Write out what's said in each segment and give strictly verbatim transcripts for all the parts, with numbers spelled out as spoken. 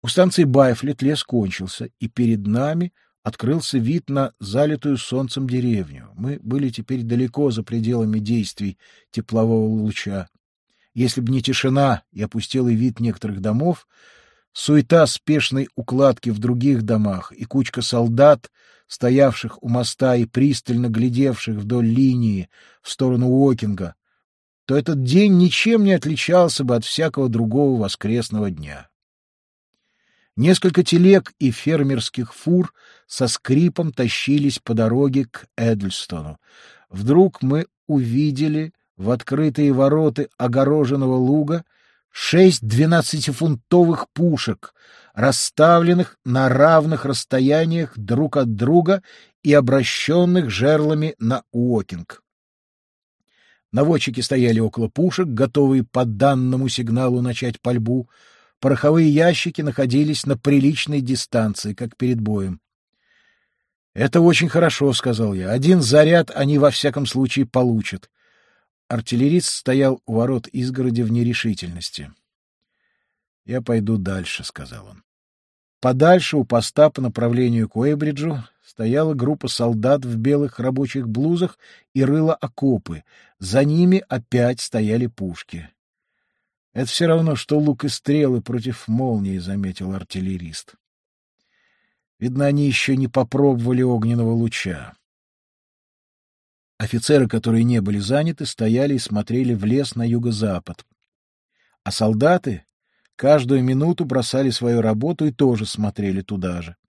У станции Байфлет лес кончился, и перед нами открылся вид на залитую солнцем деревню. Мы были теперь далеко за пределами действий теплового луча. Если б не тишина и опустелый вид некоторых домов, суета спешной укладки в других домах и кучка солдат, стоявших у моста и пристально глядевших вдоль линии в сторону Уокинга, то этот день ничем не отличался бы от всякого другого воскресного дня. Несколько телег и фермерских фур со скрипом тащились по дороге к Эдльстону. Вдруг мы увидели в открытые ворота огороженного луга шесть двенадцатифунтовых пушек, расставленных на равных расстояниях друг от друга и обращенных жерлами на Уокинг. Наводчики стояли около пушек, готовые по данному сигналу начать пальбу. Пороховые ящики находились на приличной дистанции, как перед боем. — Это очень хорошо, — сказал я. — Один заряд они во всяком случае получат. Артиллерист стоял у ворот изгороди в нерешительности. — Я пойду дальше, — сказал он. Подальше у поста по направлению к Уэйбриджу стояла группа солдат в белых рабочих блузах и рыла окопы. За ними опять стояли пушки. — Это все равно, что лук и стрелы против молнии, — заметил артиллерист. Видно, они еще не попробовали огненного луча. Офицеры, которые не были заняты, стояли и смотрели в лес на юго-запад. А солдаты каждую минуту бросали свою работу и тоже смотрели туда же.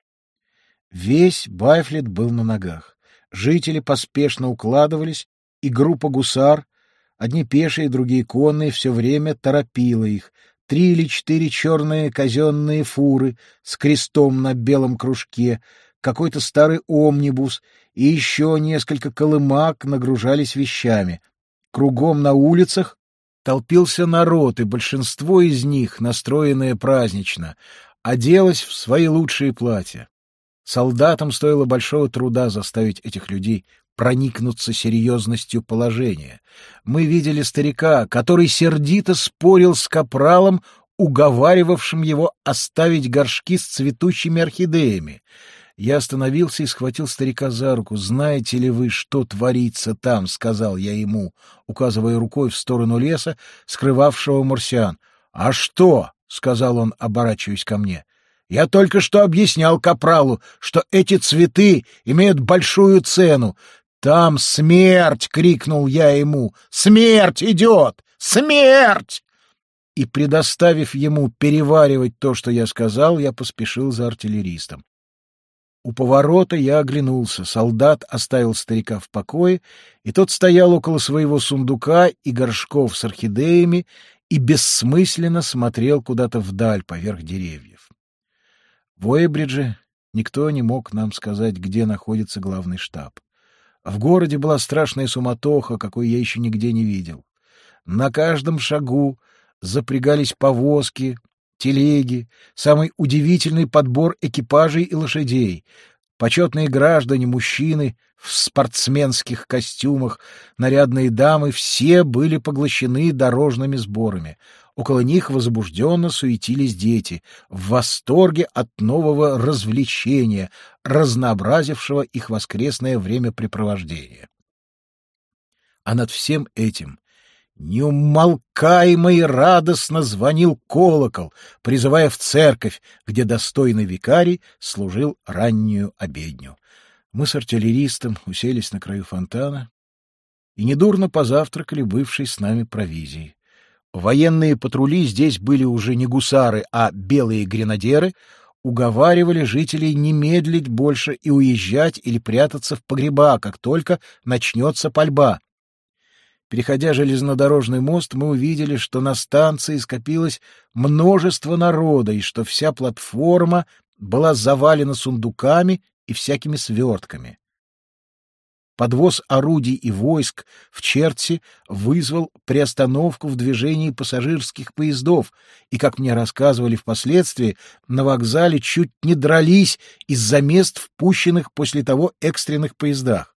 Весь Байфлет был на ногах. Жители поспешно укладывались, и группа гусар, одни пешие, другие конные, все время торопила их. Три или четыре черные казенные фуры с крестом на белом кружке, какой-то старый омнибус и еще несколько колымак нагружались вещами. Кругом на улицах толпился народ, и большинство из них, настроенное празднично, оделось в свои лучшие платья. Солдатам стоило большого труда заставить этих людей проникнуться серьезностью положения. Мы видели старика, который сердито спорил с капралом, уговаривавшим его оставить горшки с цветущими орхидеями. Я остановился и схватил старика за руку. «Знаете ли вы, что творится там?» — сказал я ему, указывая рукой в сторону леса, скрывавшего марсиан. «А что?» — сказал он, оборачиваясь ко мне. «Я только что объяснял капралу, что эти цветы имеют большую цену. Там смерть!» — крикнул я ему. «Смерть идет! Смерть!» И, предоставив ему переваривать то, что я сказал, я поспешил за артиллеристом. У поворота я оглянулся. Солдат оставил старика в покое, и тот стоял около своего сундука и горшков с орхидеями и бессмысленно смотрел куда-то вдаль поверх деревьев. В Уэйбридже никто не мог нам сказать, где находится главный штаб. В городе была страшная суматоха, какой я еще нигде не видел. На каждом шагу запрягались повозки, телеги, самый удивительный подбор экипажей и лошадей. Почетные граждане, мужчины в спортсменских костюмах, нарядные дамы — все были поглощены дорожными сборами. Около них возбужденно суетились дети, в восторге от нового развлечения, разнообразившего их воскресное времяпрепровождение. А над всем этим неумолкаемо и радостно звонил колокол, призывая в церковь, где достойный викарий служил раннюю обедню. Мы с артиллеристом уселись на краю фонтана и недурно позавтракали бывшей с нами провизией. Военные патрули здесь были уже не гусары, а белые гренадеры, уговаривали жителей не медлить больше и уезжать или прятаться в погреба, как только начнется пальба. Переходя железнодорожный мост, мы увидели, что на станции скопилось множество народа и что вся платформа была завалена сундуками и всякими свертками. Подвоз орудий и войск в Чертси вызвал приостановку в движении пассажирских поездов, и, как мне рассказывали впоследствии, на вокзале чуть не дрались из-за мест, впущенных после того экстренных поездах.